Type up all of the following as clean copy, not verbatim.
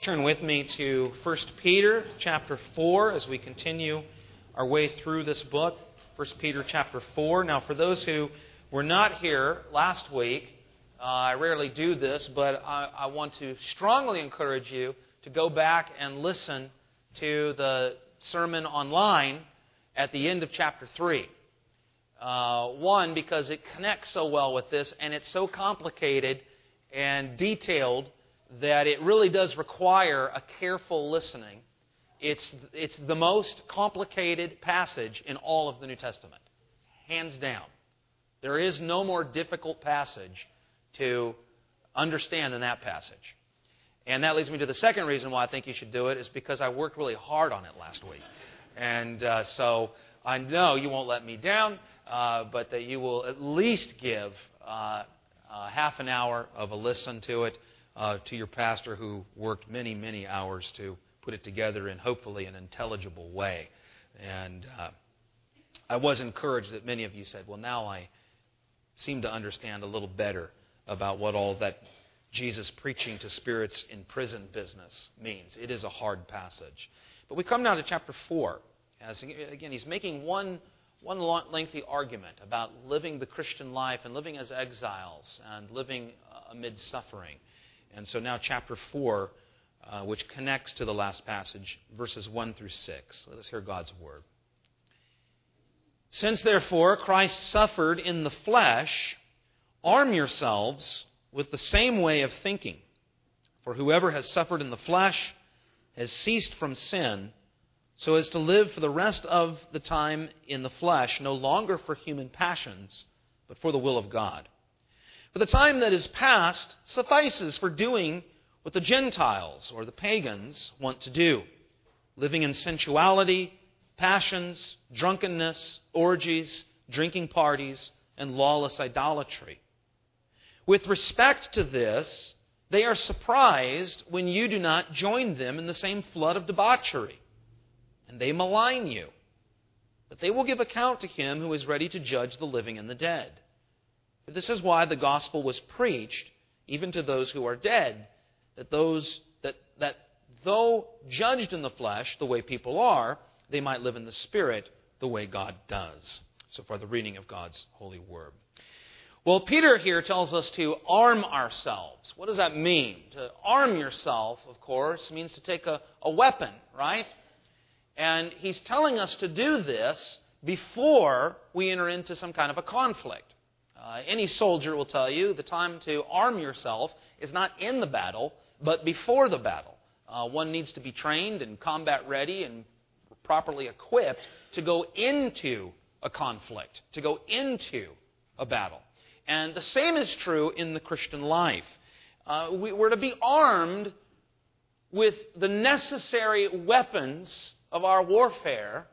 Turn with me to 1 Peter chapter 4 as we continue our way through this book. 1 Peter chapter 4. Now, for those who were not here last week, I rarely do this, but I want to strongly encourage you to go back and listen to the sermon online at the end of chapter 3. One, because it connects so well with this, and it's so complicated and detailed that it really does require a careful listening. It's the most complicated passage in all of the New Testament, hands down. There is no more difficult passage to understand than that passage. And that leads me to the second reason why I think you should do it, is because I worked really hard on it last week. And so I know you won't let me down, but that you will at least give half an hour of a listen to it, to your pastor who worked many, many hours to put it together in hopefully an intelligible way. And I was encouraged that many of you said, well, now I seem to understand a little better about what all that Jesus preaching to spirits in prison business means. It is a hard passage. But we come now to chapter 4. As again, he's making one lengthy argument about living the Christian life and living as exiles and living amid suffering. And so now chapter 4, which connects to the last passage, verses 1 through 6. Let us hear God's word. Since therefore Christ suffered in the flesh, arm yourselves with the same way of thinking. For whoever has suffered in the flesh has ceased from sin, so as to live for the rest of the time in the flesh, no longer for human passions, but for the will of God. For the time that is past suffices for doing what the Gentiles or the pagans want to do, living in sensuality, passions, drunkenness, orgies, drinking parties, and lawless idolatry. With respect to this, they are surprised when you do not join them in the same flood of debauchery, and they malign you. But they will give account to Him who is ready to judge the living and the dead. This is why the gospel was preached even to those who are dead, that though judged in the flesh the way people are, they might live in the Spirit the way God does. So far, the reading of God's holy word. Well, Peter here tells us to arm ourselves. What does that mean? To arm yourself, of course, means to take a weapon, right? And he's telling us to do this before we enter into some kind of a conflict. Any soldier will tell you the time to arm yourself is not in the battle, but before the battle. One needs to be trained and combat ready and properly equipped to go into a conflict, to go into a battle. And the same is true in the Christian life. We're to be armed with the necessary weapons of our warfare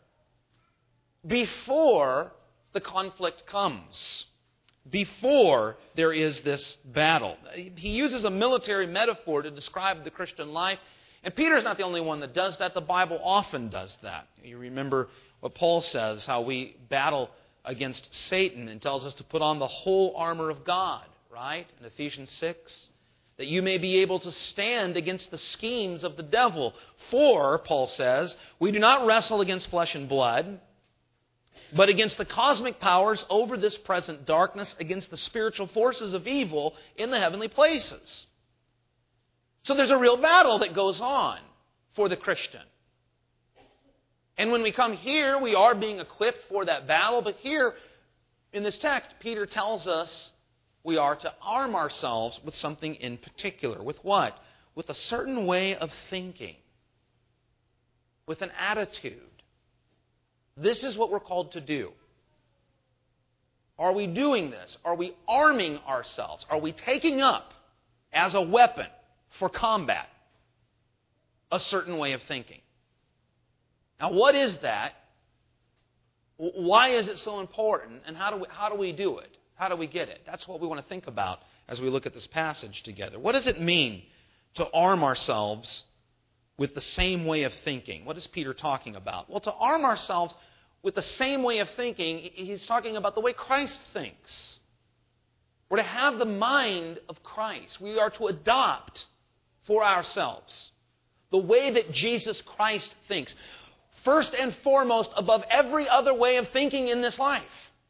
before the conflict comes, before there is this battle. He uses a military metaphor to describe the Christian life, and Peter's not the only one that does that. The Bible often does that. You remember what Paul says, how we battle against Satan, and tells us to put on the whole armor of God, right? In Ephesians 6, that you may be able to stand against the schemes of the devil. For, Paul says, we do not wrestle against flesh and blood, but against the cosmic powers over this present darkness, against the spiritual forces of evil in the heavenly places. So there's a real battle that goes on for the Christian. And when we come here, we are being equipped for that battle. But here, in this text, Peter tells us we are to arm ourselves with something in particular. With what? With a certain way of thinking. With an attitude. This is what we're called to do. Are we doing this? Are we arming ourselves? Are we taking up as a weapon for combat a certain way of thinking? Now, what is that? Why is it so important? And how do we do it? How do we get it? That's what we want to think about as we look at this passage together. What does it mean to arm ourselves with the same way of thinking? What is Peter talking about? Well, to arm ourselves with the same way of thinking, he's talking about the way Christ thinks. We're to have the mind of Christ. We are to adopt for ourselves the way that Jesus Christ thinks. First and foremost, above every other way of thinking in this life.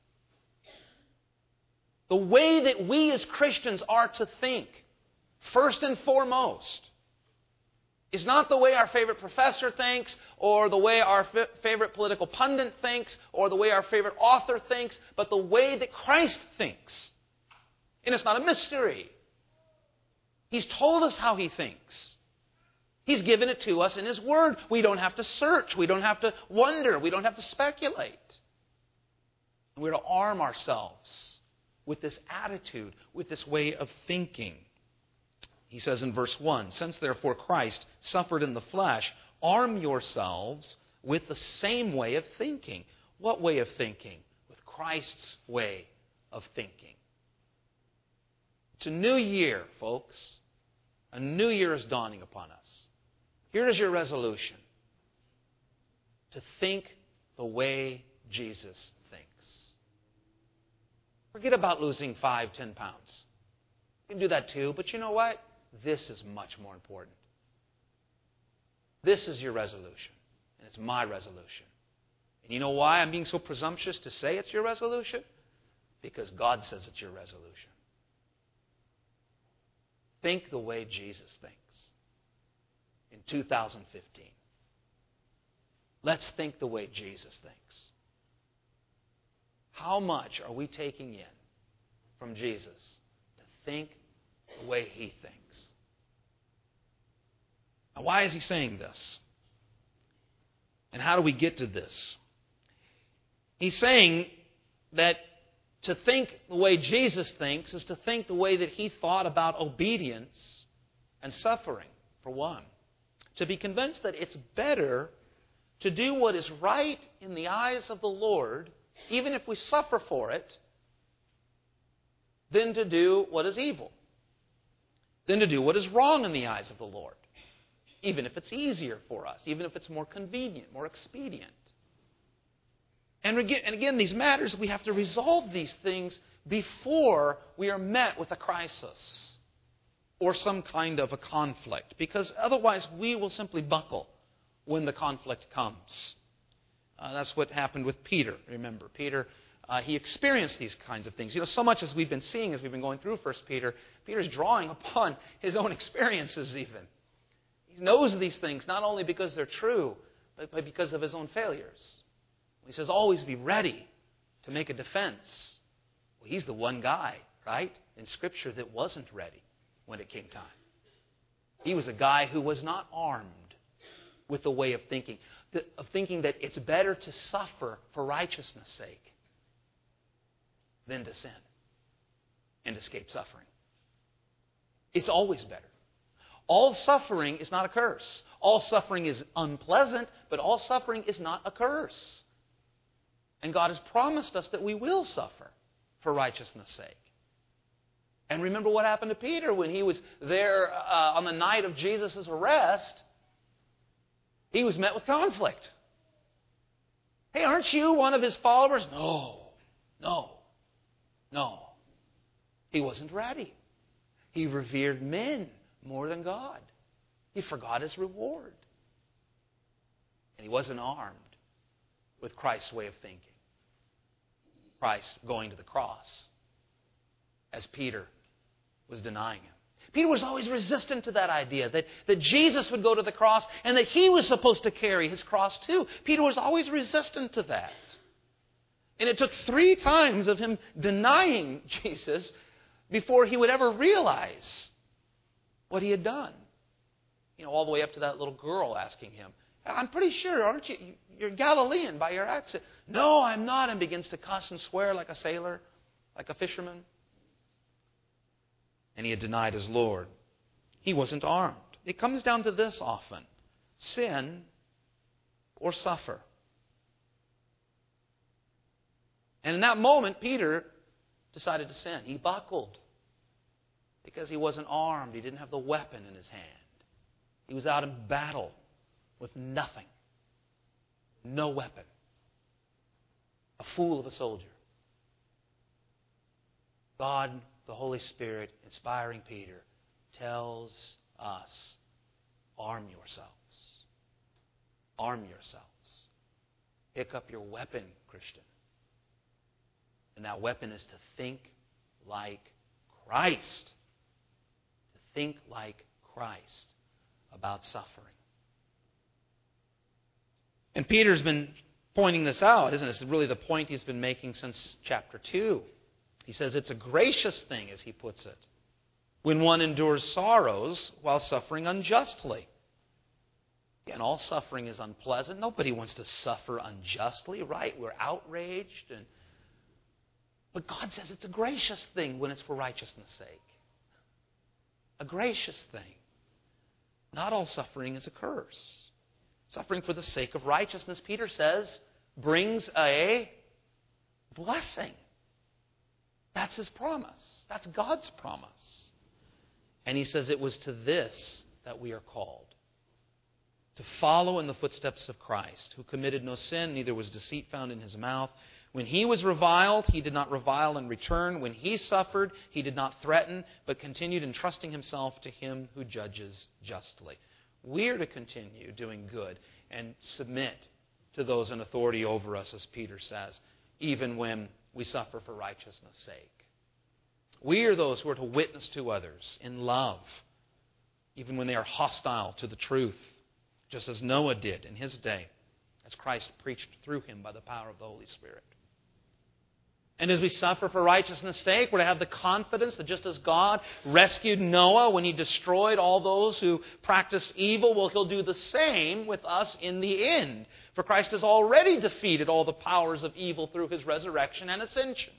The way that we as Christians are to think, first and foremost, is not the way our favorite professor thinks, or the way our favorite political pundit thinks, or the way our favorite author thinks, but the way that Christ thinks. And it's not a mystery. He's told us how He thinks. He's given it to us in His Word. We don't have to search. We don't have to wonder. We don't have to speculate. And we're to arm ourselves with this attitude, with this way of thinking. He says in verse 1, "Since therefore Christ suffered in the flesh, arm yourselves with the same way of thinking." What way of thinking? With Christ's way of thinking. It's a new year, folks. A new year is dawning upon us. Here is your resolution: to think the way Jesus thinks. Forget about losing 5, 10 pounds. You can do that too, but you know what? This is much more important. This is your resolution, and it's my resolution. And you know why I'm being so presumptuous to say it's your resolution? Because God says it's your resolution. Think the way Jesus thinks in 2015. Let's think the way Jesus thinks. How much are we taking in from Jesus to think the way He thinks? Now, why is He saying this? And how do we get to this? He's saying that to think the way Jesus thinks is to think the way that He thought about obedience and suffering, for one. To be convinced that it's better to do what is right in the eyes of the Lord, even if we suffer for it, than to do what is evil. Than to do what is wrong in the eyes of the Lord, even if it's easier for us, even if it's more convenient, more expedient. And again, these matters, we have to resolve these things before we are met with a crisis or some kind of a conflict, because otherwise we will simply buckle when the conflict comes. That's what happened with Peter. Remember, Peter, he experienced these kinds of things. You know, so much as we've been seeing as we've been going through 1 Peter, Peter's drawing upon his own experiences even. He knows these things not only because they're true, but because of his own failures. He says, always be ready to make a defense. Well, he's the one guy, right, in Scripture that wasn't ready when it came time. He was a guy who was not armed with the way of thinking that it's better to suffer for righteousness' sake than to sin and escape suffering. It's always better. All suffering is not a curse. All suffering is unpleasant, but all suffering is not a curse. And God has promised us that we will suffer for righteousness' sake. And remember what happened to Peter when he was there on the night of Jesus' arrest. He was met with conflict. Hey, aren't you one of His followers? No. He wasn't ready. He revered men more than God. He forgot His reward. And he wasn't armed with Christ's way of thinking. Christ going to the cross as Peter was denying Him. Peter was always resistant to that idea that Jesus would go to the cross and that he was supposed to carry His cross too. Peter was always resistant to that. And it took 3 times of him denying Jesus before he would ever realize what he had done. You know, all the way up to that little girl asking him, I'm pretty sure, aren't you? You're Galilean by your accent. No, I'm not. And begins to cuss and swear like a sailor, like a fisherman. And he had denied his Lord. He wasn't armed. It comes down to this often: sin or suffer. And in that moment, Peter decided to sin. He buckled because he wasn't armed. He didn't have the weapon in his hand. He was out in battle with nothing. No weapon. A fool of a soldier. God, the Holy Spirit, inspiring Peter, tells us arm yourselves. Arm yourselves. Pick up your weapon, Christian. And that weapon is to think like Christ. To think like Christ about suffering. And Peter's been pointing this out, isn't it? It's really the point he's been making since chapter 2. He says it's a gracious thing, as he puts it, when one endures sorrows while suffering unjustly. Again, all suffering is unpleasant. Nobody wants to suffer unjustly, right? We're outraged. But God says it's a gracious thing when it's for righteousness' sake. A gracious thing. Not all suffering is a curse. Suffering for the sake of righteousness, Peter says, brings a blessing. That's his promise. That's God's promise. And he says it was to this that we are called. To follow in the footsteps of Christ, who committed no sin, neither was deceit found in his mouth. When he was reviled, he did not revile in return. When he suffered, he did not threaten, but continued entrusting himself to him who judges justly. We're to continue doing good and submit to those in authority over us, as Peter says, even when we suffer for righteousness' sake. We are those who are to witness to others in love, even when they are hostile to the truth, just as Noah did in his day, as Christ preached through him by the power of the Holy Spirit. And as we suffer for righteousness' sake, we're to have the confidence that just as God rescued Noah when he destroyed all those who practice evil, well, he'll do the same with us in the end. For Christ has already defeated all the powers of evil through his resurrection and ascension.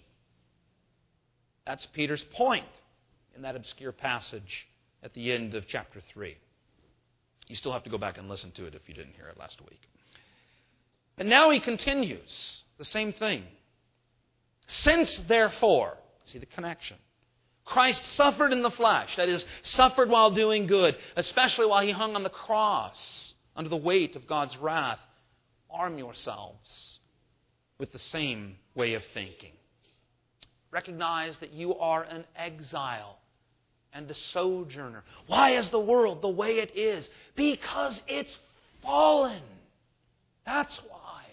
That's Peter's point in that obscure passage at the end of chapter 3. You still have to go back and listen to it if you didn't hear it last week. And now he continues the same thing. Since, therefore, see the connection, Christ suffered in the flesh, that is, suffered while doing good, especially while he hung on the cross under the weight of God's wrath, arm yourselves with the same way of thinking. Recognize that you are an exile and a sojourner. Why is the world the way it is? Because it's fallen. That's why.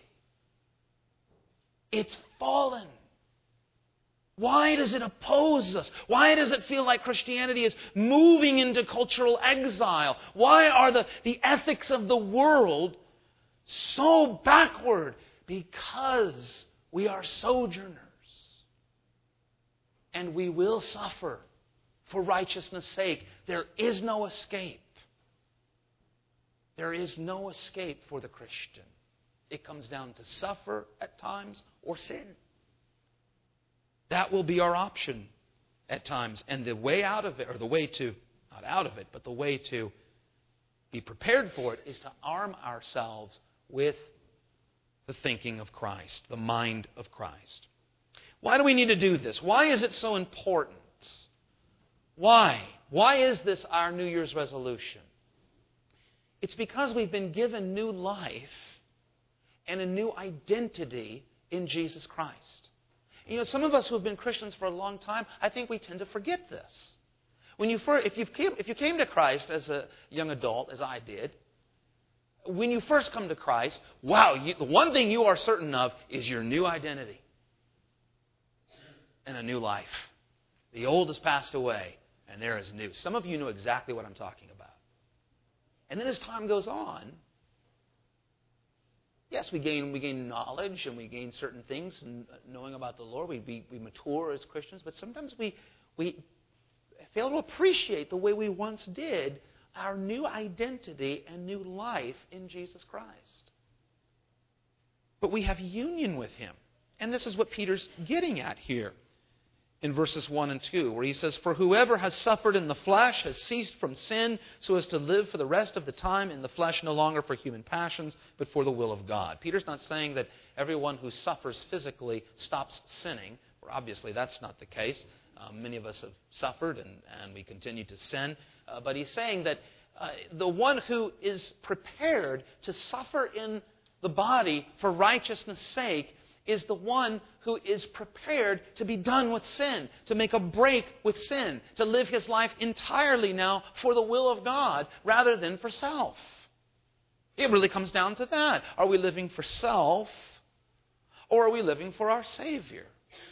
It's fallen. Why does it oppose us? Why does it feel like Christianity is moving into cultural exile? Why are the ethics of the world so backward? Because we are sojourners. And we will suffer for righteousness' sake. There is no escape. There is no escape for the Christian. It comes down to suffer at times or sin. That will be our option at times. And the way out of it, or the way to, not out of it, but the way to be prepared for it is to arm ourselves with the thinking of Christ, the mind of Christ. Why do we need to do this? Why is it so important? Why? Why is this our New Year's resolution? It's because we've been given new life and a new identity in Jesus Christ. You know, some of us who have been Christians for a long time, I think we tend to forget this. If you came to Christ as a young adult, as I did, when you first come to Christ, the one thing you are certain of is your new identity and a new life. The old has passed away, and there is new. Some of you know exactly what I'm talking about. And then as time goes on, yes, we gain knowledge and we gain certain things and knowing about the Lord. We mature as Christians, but sometimes we fail to appreciate the way we once did our new identity and new life in Jesus Christ. But we have union with Him. And this is what Peter's getting at here in verses 1 and 2, where he says, "For whoever has suffered in the flesh has ceased from sin, so as to live for the rest of the time in the flesh, no longer for human passions, but for the will of God." Peter's not saying that everyone who suffers physically stops sinning, or obviously that's not the case. Many of us have suffered and we continue to sin. But he's saying that the one who is prepared to suffer in the body for righteousness' sake is the one who is prepared to be done with sin, to make a break with sin, to live his life entirely now for the will of God rather than for self. It really comes down to that. Are we living for self, or are we living for our Savior?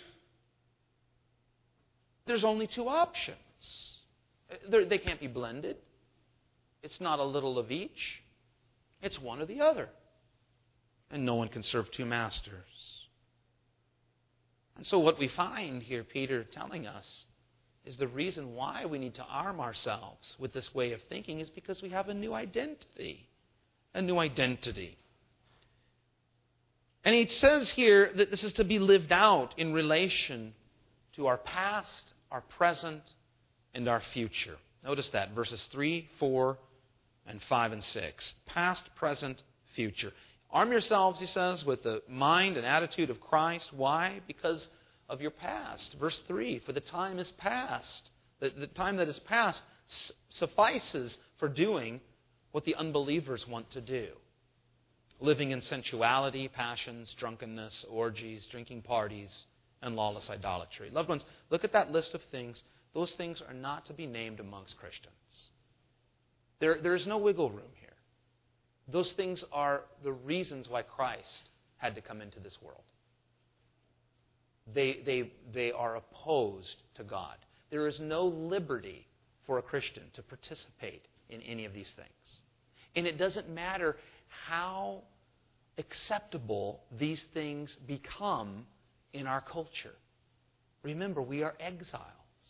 There's only two options. They can't be blended. It's not a little of each. It's one or the other. And no one can serve two masters. And so what we find here, Peter telling us, is the reason why we need to arm ourselves with this way of thinking is because we have a new identity. A new identity. And he says here that this is to be lived out in relation to our past, our present, and our future. Notice that, verses 3, 4, and 5 and 6. Past, present, future. Arm yourselves, he says, with the mind and attitude of Christ. Why? Because of your past. Verse 3, for the time is past. The time that is past suffices for doing what the unbelievers want to do. Living in sensuality, passions, drunkenness, orgies, drinking parties, and lawless idolatry. Loved ones, look at that list of things. Those things are not to be named amongst Christians. There is no wiggle room here. Those things are the reasons why Christ had to come into this world. They are opposed to God. There is no liberty for a Christian to participate in any of these things. And it doesn't matter how acceptable these things become in our culture. Remember, we are exiles.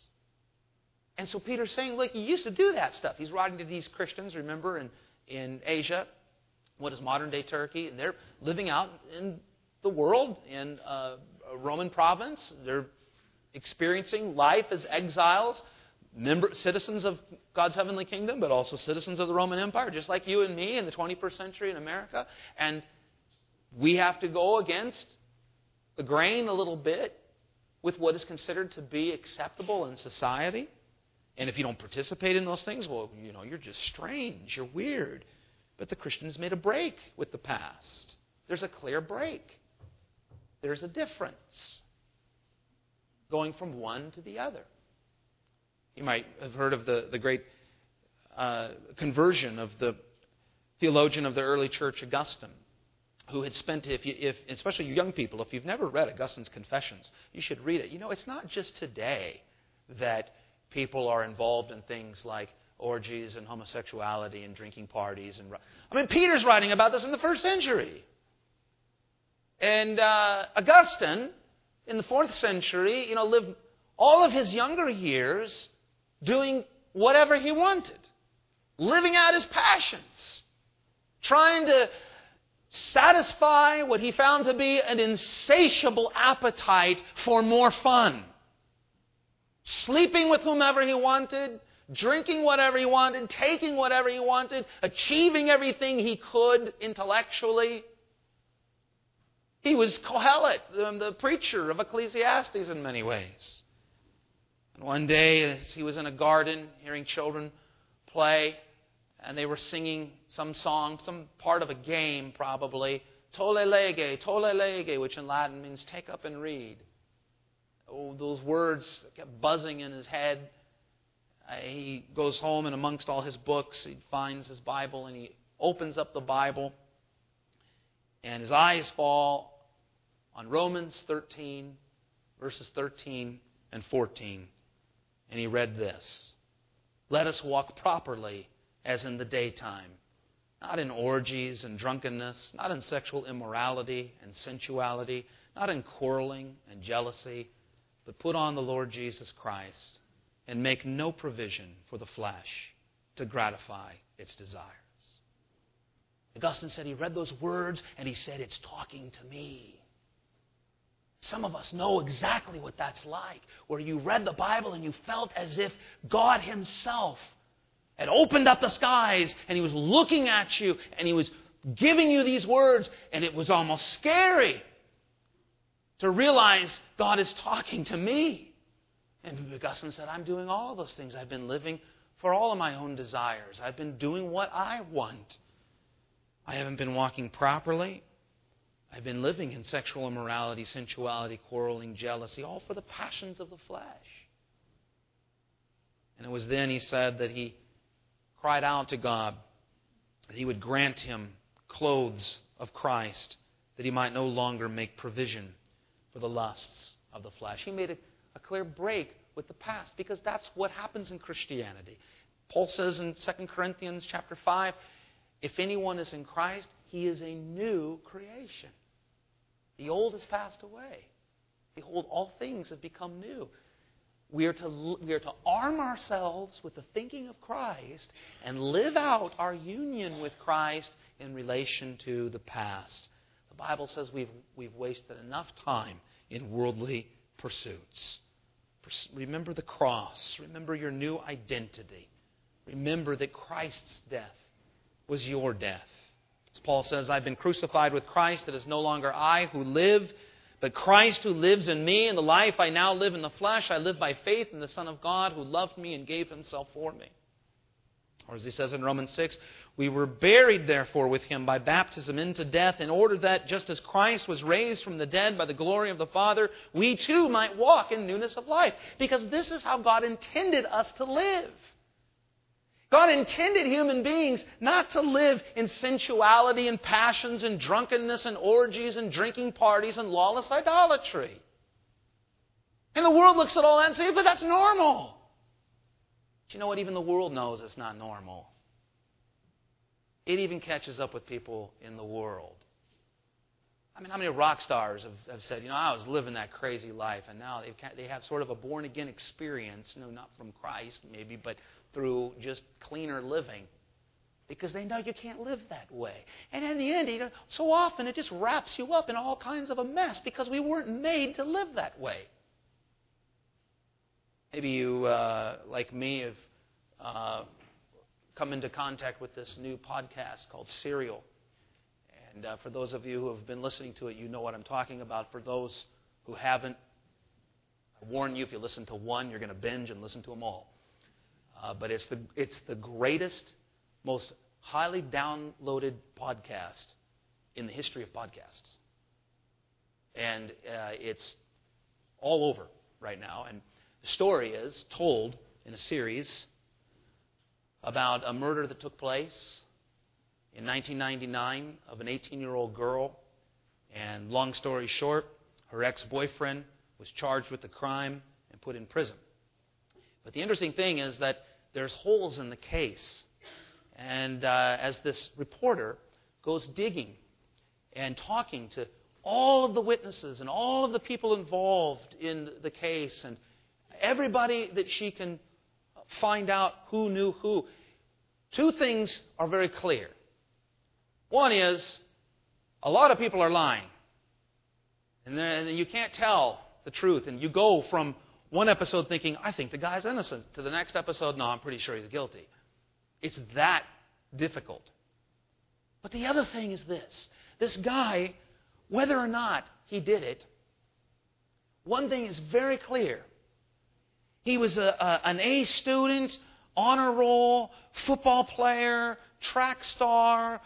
And so Peter's saying, look, you used to do that stuff. He's writing to these Christians, remember, in Asia, what is modern-day Turkey, and they're living out in the world, in a Roman province. They're experiencing life as exiles, citizens of God's heavenly kingdom, but also citizens of the Roman Empire, just like you and me in the 21st century in America. And we have to go against the grain a little bit with what is considered to be acceptable in society. And if you don't participate in those things, well, you're just strange, you're weird. But the Christians made a break with the past. There's a clear break. There's a difference going from one to the other. You might have heard of the great conversion of the theologian of the early church, Augustine, who had spent, especially you young people, if you've never read Augustine's Confessions, you should read it. It's not just today that people are involved in things like orgies and homosexuality and drinking parties. Peter's writing about this in the first century. And Augustine, in the 4th century, lived all of his younger years doing whatever he wanted, living out his passions, trying to satisfy what he found to be an insatiable appetite for more fun. Sleeping with whomever he wanted, drinking whatever he wanted, taking whatever he wanted, achieving everything he could intellectually. He was Kohelet, the preacher of Ecclesiastes in many ways. And one day, as he was in a garden, hearing children play, and they were singing some song, some part of a game probably, Tolle lege, which in Latin means take up and read. Oh, those words kept buzzing in his head. He goes home, and amongst all his books, he finds his Bible, and he opens up the Bible, and his eyes fall on Romans 13, verses 13 and 14. And he read this: let us walk properly as in the daytime, not in orgies and drunkenness, not in sexual immorality and sensuality, not in quarreling and jealousy, but put on the Lord Jesus Christ and make no provision for the flesh to gratify its desires. Augustine said he read those words and he said, it's talking to me. Some of us know exactly what that's like, where you read the Bible and you felt as if God Himself had opened up the skies and He was looking at you and He was giving you these words, and it was almost scary to realize God is talking to me. And Augustine said, I'm doing all those things. I've been living for all of my own desires. I've been doing what I want. I haven't been walking properly. I've been living in sexual immorality, sensuality, quarreling, jealousy, all for the passions of the flesh. And it was then, he said, that he cried out to God that He would grant him clothes of Christ, that he might no longer make provision for the lusts of the flesh. He made a clear break with the past, because that's what happens in Christianity. Paul says in 2 Corinthians chapter 5, if anyone is in Christ, he is a new creation. The old has passed away. Behold, all things have become new. We are to arm ourselves with the thinking of Christ and live out our union with Christ in relation to the past. The Bible says we've wasted enough time in worldly pursuits. Remember the cross. Remember your new identity. Remember that Christ's death was your death. As Paul says, I've been crucified with Christ. It is no longer I who live, but Christ who lives in me. And the life I now live in the flesh, I live by faith in the Son of God who loved me and gave Himself for me. Or as he says in Romans 6, we were buried therefore with Him by baptism into death, in order that just as Christ was raised from the dead by the glory of the Father, we too might walk in newness of life. Because this is how God intended us to live. God intended human beings not to live in sensuality and passions and drunkenness and orgies and drinking parties and lawless idolatry. And the world looks at all that and says, but that's normal. But you know what? Even the world knows it's not normal. It even catches up with people in the world. I mean, how many rock stars have said, I was living that crazy life, and now they have sort of a born-again experience, not from Christ maybe, but through just cleaner living, because they know you can't live that way. And in the end, so often it just wraps you up in all kinds of a mess, because we weren't made to live that way. Maybe you, like me, have come into contact with this new podcast called Serial. And for those of you who have been listening to it, you know what I'm talking about. For those who haven't, I warn you, if you listen to one, you're going to binge and listen to them all. But it's the greatest, most highly downloaded podcast in the history of podcasts. And it's all over right now. And the story is told in a series about a murder that took place in 1999 of an 18-year-old girl. And long story short, her ex-boyfriend was charged with the crime and put in prison. But the interesting thing is that there's holes in the case. And as this reporter goes digging and talking to all of the witnesses and all of the people involved in the case and everybody that she can find out who knew who, two things are very clear. One is, a lot of people are lying. And then you can't tell the truth. And you go from one episode thinking, I think the guy's innocent, to the next episode, no, I'm pretty sure he's guilty. It's that difficult. But the other thing is this. This guy, whether or not he did it, one thing is very clear. He was an A student, honor roll, football player, track star,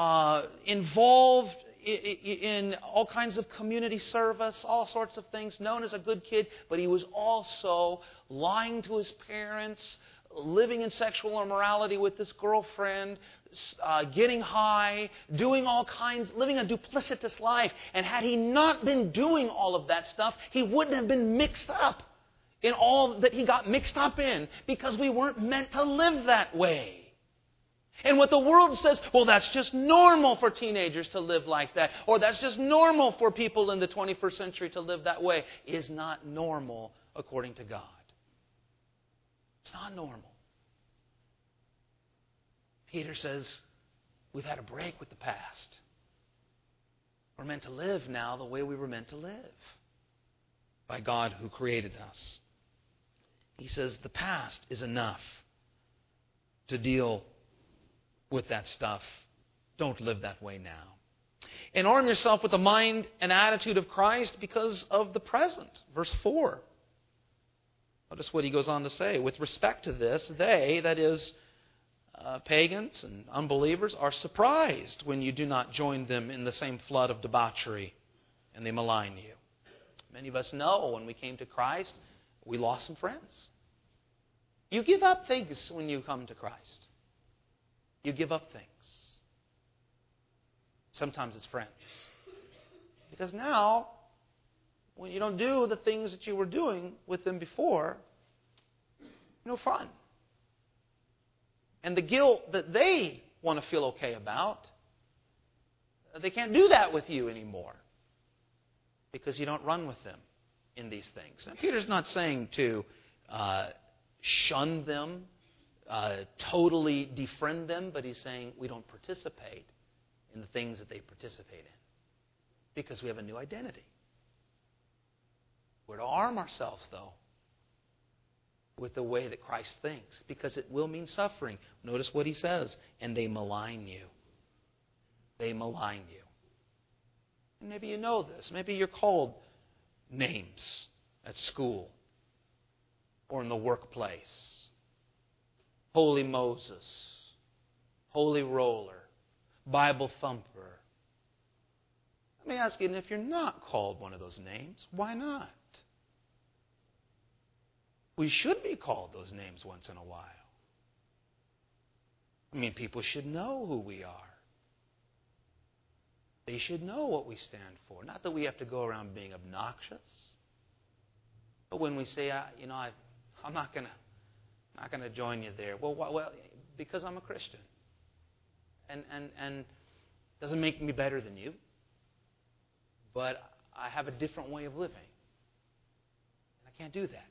involved in all kinds of community service, all sorts of things, known as a good kid, but he was also lying to his parents, living in sexual immorality with this girlfriend, getting high, doing all kinds, living a duplicitous life. And had he not been doing all of that stuff, he wouldn't have been mixed up in all that he got mixed up in, because we weren't meant to live that way. And what the world says, well, that's just normal for teenagers to live like that, or that's just normal for people in the 21st century to live that way, is not normal according to God. It's not normal. Peter says, we've had a break with the past. We're meant to live now the way we were meant to live, by God who created us. He says the past is enough to deal with that stuff. Don't live that way now. And arm yourself with the mind and attitude of Christ because of the present. Verse 4. Notice what he goes on to say. With respect to this, they, that is, pagans and unbelievers are surprised when you do not join them in the same flood of debauchery and they malign you. Many of us know when we came to Christ, we lost some friends. You give up things when you come to Christ. You give up things. Sometimes it's friends. Because now, when you don't do the things that you were doing with them before, no fun. And the guilt that they want to feel okay about, they can't do that with you anymore because you don't run with them in these things. Now, Peter's not saying to shun them, totally defriend them, but he's saying we don't participate in the things that they participate in because we have a new identity. We're to arm ourselves, though, with the way that Christ thinks, because it will mean suffering. Notice what he says, and they malign you. They malign you. And maybe you know this. Maybe you're called names at school or in the workplace. Holy Moses, Holy Roller, Bible Thumper. Let me ask you, and if you're not called one of those names, why not? We should be called those names once in a while. I mean, people should know who we are. They should know what we stand for. Not that we have to go around being obnoxious, but when we say, I'm not going to join you there. Well, because I'm a Christian, and doesn't make me better than you, but I have a different way of living, and I can't do that.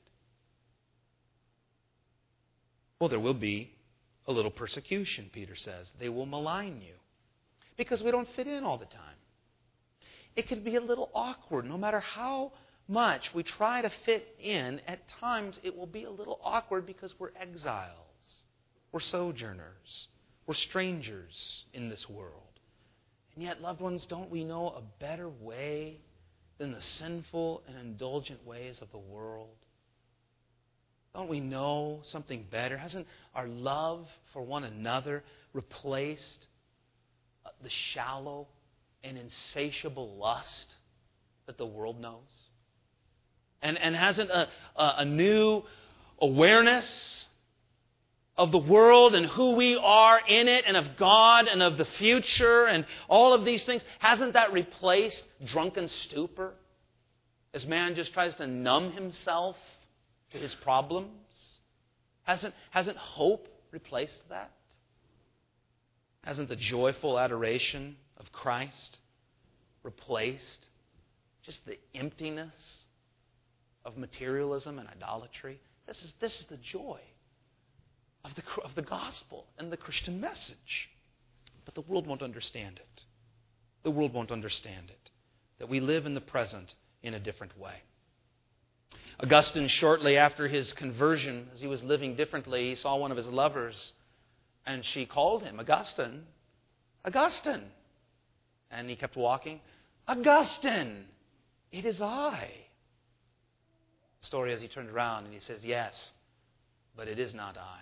Well, there will be a little persecution, Peter says. They will malign you because we don't fit in all the time. It can be a little awkward. No matter how much we try to fit in, at times it will be a little awkward because we're exiles. We're sojourners. We're strangers in this world. And yet, loved ones, don't we know a better way than the sinful and indulgent ways of the world? Don't we know something better? Hasn't our love for one another replaced the shallow and insatiable lust that the world knows? And hasn't a new awareness of the world and who we are in it and of God and of the future and all of these things, hasn't that replaced drunken stupor as man just tries to numb himself to his problems? Hasn't hope replaced that? Hasn't the joyful adoration of Christ replaced just the emptiness of materialism and idolatry? This is the joy of the gospel and the Christian message. But the world won't understand it. The world won't understand it. That we live in the present in a different way. Augustine, shortly after his conversion, as he was living differently, he saw one of his lovers, and she called him, Augustine, Augustine. And he kept walking, Augustine, it is I. The story as he turned around and he says, yes, but it is not I.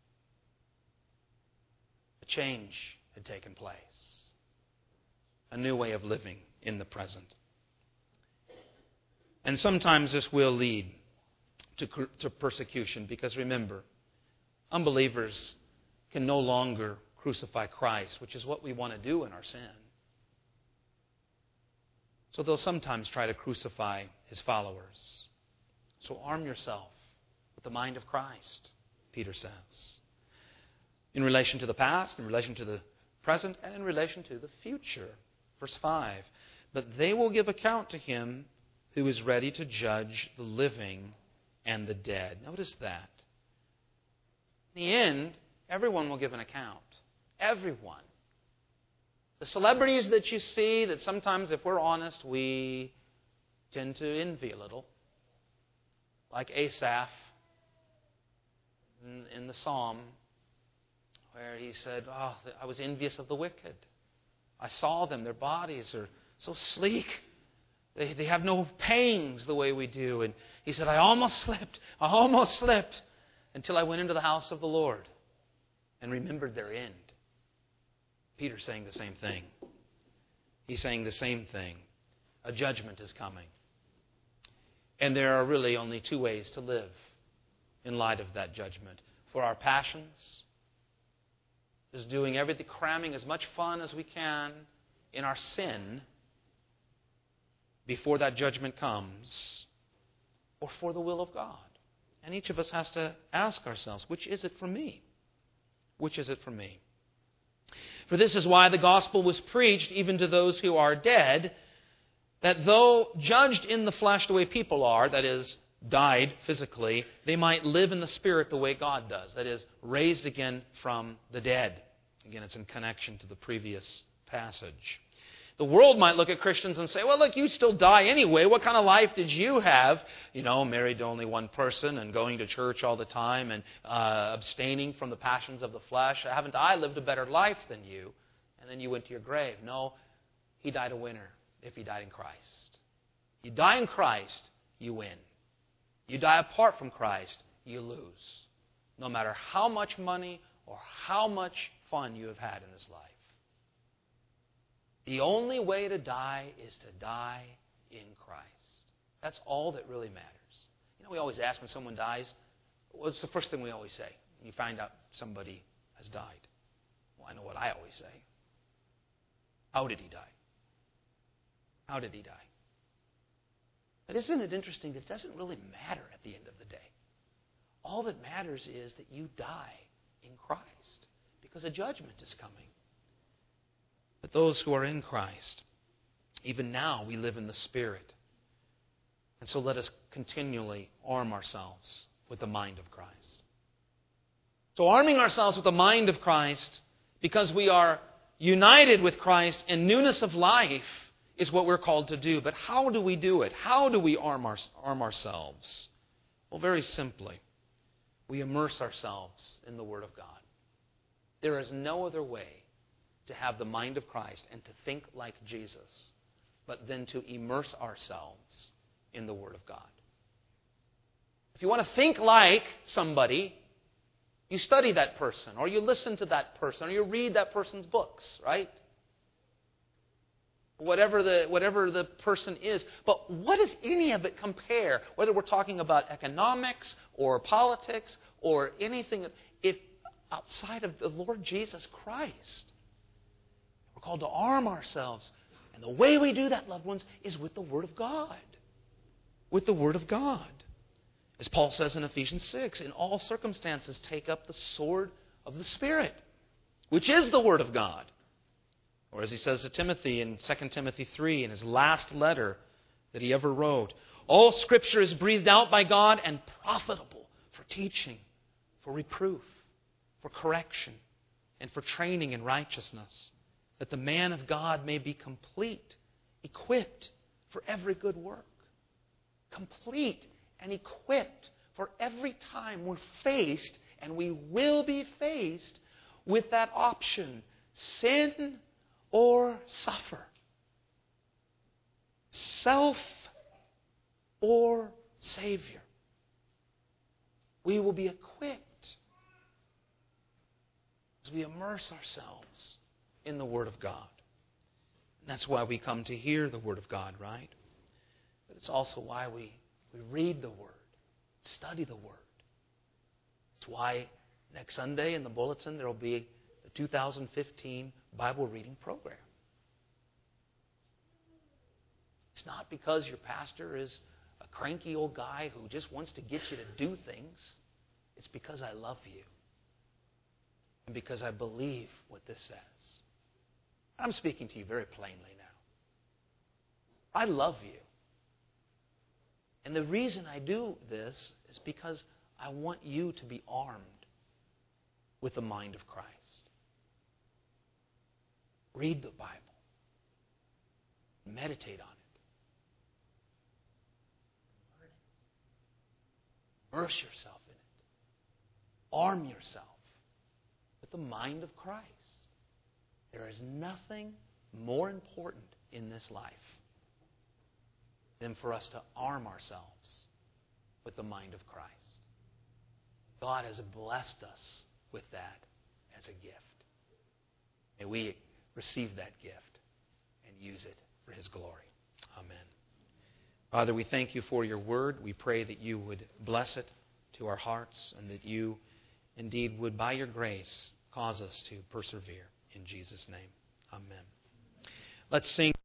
A change had taken place. A new way of living in the present. And sometimes this will lead to persecution because remember, unbelievers can no longer crucify Christ, which is what we want to do in our sin. So they'll sometimes try to crucify his followers. So arm yourself with the mind of Christ, Peter says. In relation to the past, in relation to the present, and in relation to the future. Verse 5. But they will give account to him who is ready to judge the living and the dead. Notice that. In the end, everyone will give an account. Everyone. The celebrities that you see that sometimes, if we're honest, we tend to envy a little. Like Asaph in the Psalm, where he said, I was envious of the wicked. I saw them, their bodies are so sleek. They have no pangs the way we do. And he said, I almost slipped until I went into the house of the Lord. and remembered their end. Peter's saying the same thing. He's saying the same thing. A judgment is coming. And there are really only two ways to live in light of that judgment. For our passions, just doing everything, cramming as much fun as we can in our sin before that judgment comes, or for the will of God. And each of us has to ask ourselves, which is it for me? Which is it for me? For this is why the gospel was preached even to those who are dead, that though judged in the flesh the way people are, that is, died physically, they might live in the Spirit the way God does, that is, raised again from the dead. Again, it's in connection to the previous passage. The world might look at Christians and say, well, look, you still die anyway. What kind of life did you have? You know, married to only one person and going to church all the time and abstaining from the passions of the flesh. Haven't I lived a better life than you? And then you went to your grave. No, he died a winner if he died in Christ. You die in Christ, you win. You die apart from Christ, you lose. No matter how much money or how much fun you have had in this life. The only way to die is to die in Christ. That's all that really matters. You know, we always ask when someone dies, what's the first thing we always say when you find out somebody has died? Well, I know what I always say. How did he die? How did he die? But isn't it interesting that it doesn't really matter at the end of the day? All that matters is that you die in Christ because a judgment is coming. But those who are in Christ, even now we live in the Spirit. And so let us continually arm ourselves with the mind of Christ. So arming ourselves with the mind of Christ because we are united with Christ in newness of life is what we're called to do. But how do we do it? How do we arm ourselves? Well, very simply, we immerse ourselves in the Word of God. There is no other way to have the mind of Christ and to think like Jesus, but then to immerse ourselves in the Word of God. If you want to think like somebody, you study that person, or you listen to that person, or you read that person's books, right? Whatever the person is. But what does any of it compare? Whether we're talking about economics or politics or anything, if outside of the Lord Jesus Christ. We're called to arm ourselves. And the way we do that, loved ones, is with the Word of God. With the Word of God. As Paul says in Ephesians 6, in all circumstances take up the sword of the Spirit, which is the Word of God. Or as he says to Timothy in 2 Timothy 3, in his last letter that he ever wrote, all Scripture is breathed out by God and profitable for teaching, for reproof, for correction, and for training in righteousness, that the man of God may be complete, equipped for every good work. Complete and equipped for every time we're faced, and we will be faced, with that option, sin or suffer. Self or Savior. We will be equipped as we immerse ourselves in the Word of God. And that's why we come to hear the Word of God, right? But it's also why we read the Word, study the Word. It's why next Sunday in the bulletin there will be the 2015 Bible reading program. It's not because your pastor is a cranky old guy who just wants to get you to do things. It's because I love you. And because I believe what this says. I'm speaking to you very plainly now. I love you. And the reason I do this is because I want you to be armed with the mind of Christ. Read the Bible. Meditate on it. Immerse yourself in it. Arm yourself with the mind of Christ. There is nothing more important in this life than for us to arm ourselves with the mind of Christ. God has blessed us with that as a gift. May we receive that gift and use it for His glory. Amen. Father, we thank You for Your Word. We pray that You would bless it to our hearts and that You indeed would, by Your grace, cause us to persevere. In Jesus' name, amen. Let's sing.